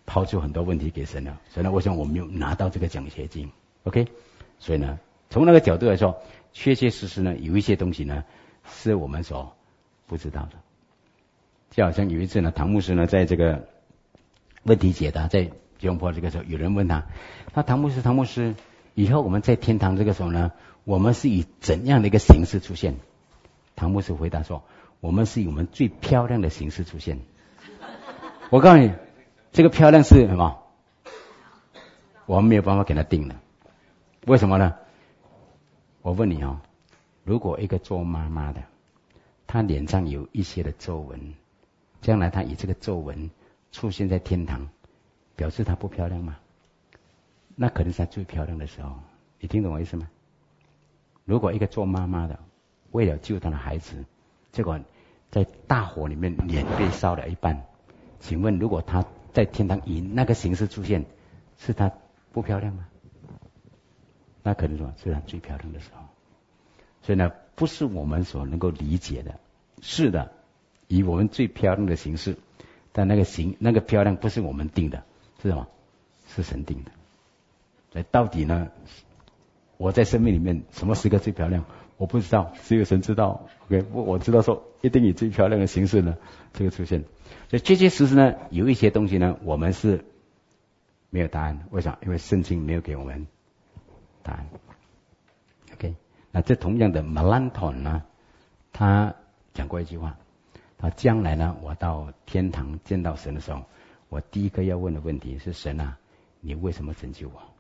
抛出很多问题给神了，所以呢，我想我没有拿到这个奖学金 ，OK？ 所以呢，从那个角度来说，确确实实呢，有一些东西呢是我们所不知道的。就好像有一次呢，唐牧师呢在这个问题解答在吉隆坡这个时候，有人问他，唐牧师，以后我们在天堂这个时候呢，我们是以怎样的一个形式出现？唐牧师回答说，我们是以我们最漂亮的形式出现。我告诉你，这个漂亮是什么？我们没有办法给他定的。为什么呢？我问你哦，如果一个做妈妈的，她脸上有一些的皱纹，将来她以这个皱纹出现在天堂，表示她不漂亮吗？那可能是她最漂亮的时候。你听懂我意思吗？如果一个做妈妈的，为了救她的孩子，结果在大火里面脸被烧了一半，请问如果她在天堂以那个形式出现，是她不漂亮吗？那可能说是她最漂亮的时候。所以呢，不是我们所能够理解的。是的，以我们最漂亮的形式，但那个漂亮不是我们定的，是什么？是神定的。所以到底呢，我在生命里面什么时刻最漂亮？我不知道，只有神知道。OK， 我知道说一定以最漂亮的形式呢，这个出现。所以确确实实呢，有一些东西呢，我们是没有答案。为啥？因为圣经没有给我们答案。OK， 那这同样的马兰统呢，他讲过一句话，他将来呢，我到天堂见到神的时候，我第一个要问的问题是：神啊，你为什么拯救我？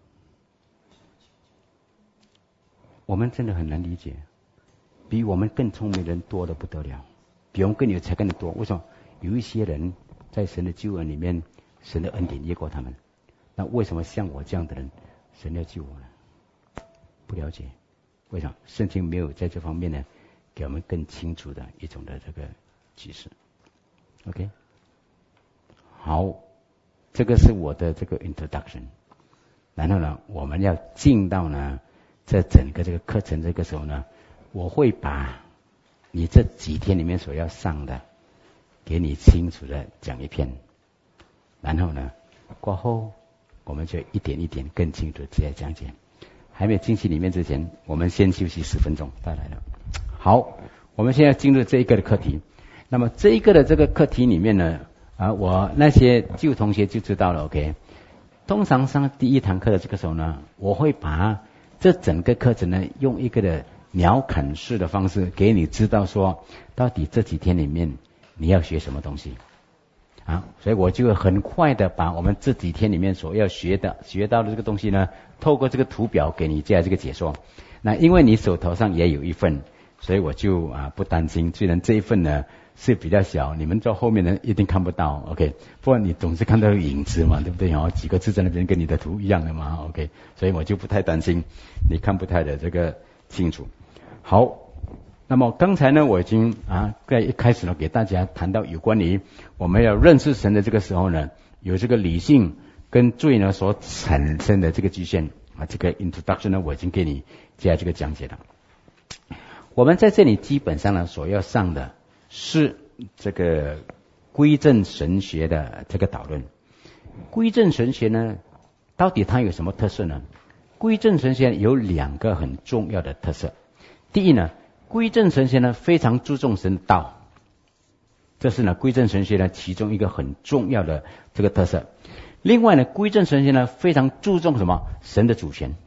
我们真的很难理解，比我们更聪明的人多得不得了，比我们更有才干的多。为什么？有一些人在神的救恩里面，神的恩典越过他们。那为什么像我这样的人，神要救我呢？不了解。为什么？圣经没有在这方面呢，给我们更清楚的一种的这个启示。OK， 好，这个是我的这个 introduction。然后呢，我们要进到呢，这整个这个课程这个时候呢，我会把你这几天里面所要上的，给你清楚的讲一遍。然后呢，过后我们就一点一点更清楚直接讲解。还没有进去里面之前，我们先休息10分钟，再来了。好，我们现在进入这一个的课题。那么这一个的这个课题里面呢，我那些旧同学就知道了 ，OK。通常上第一堂课的这个时候呢，我会把这整个课程呢，用一个的鸟瞰式的方式给你知道说，到底这几天里面你要学什么东西。所以我就会很快的把我们这几天里面所要学到的这个东西呢，透过这个图表给你这个解说。那因为你手头上也有一份，所以我就不担心。虽然这一份呢是比较小，你们在后面呢一定看不到 ，OK。不然你总是看到影子嘛，对不对？几个字在那边跟你的图一样的嘛 ，OK。所以我就不太担心你看不太的这个清楚。好。那么刚才呢，我已经在一开始呢给大家谈到有关于我们要认识神的这个时候呢，有这个理性跟罪呢所产生的这个局限这个 introduction 呢我已经给你这个讲解了。我们在这里基本上呢所要上的是这个归正神学的这个导论。归正神学呢，到底它有什么特色呢？归正神学有2个很重要的特色。第一呢，归正神学呢非常注重神的道，这是呢归正神学呢其中一个很重要的这个特色。另外呢，归正神学呢非常注重什么？神的主权。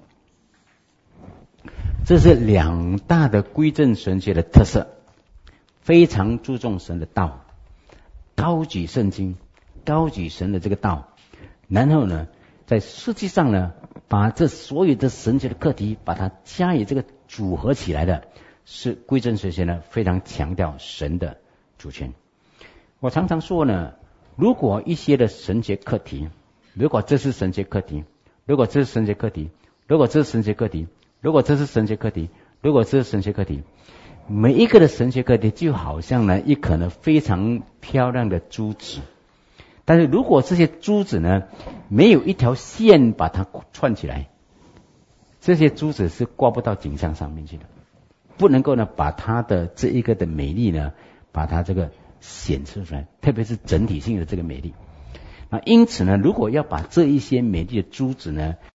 这是2大的归正神学的特色，非常注重神的道，高举圣经，高举神的这个道，然后呢，在实际上呢，把这所有的神学的课题，把它加以这个组合起来的。是归正神学呢非常强调神的主权。我常常说呢，如果一些的神学课题，如果这是神学课题，如果这是神学课题，如果这是神学课题，如果这是神学课题，如果这是神学课题，每一个的神学课题就好像呢一颗呢非常漂亮的珠子，但是如果这些珠子呢没有一条线把它串起来，这些珠子是挂不到景象上面去的，不能够呢把它的这一个的美丽呢把它这个显示出来，特别是整体性的这个美丽。 因此呢，如果要把这一些美丽的珠子呢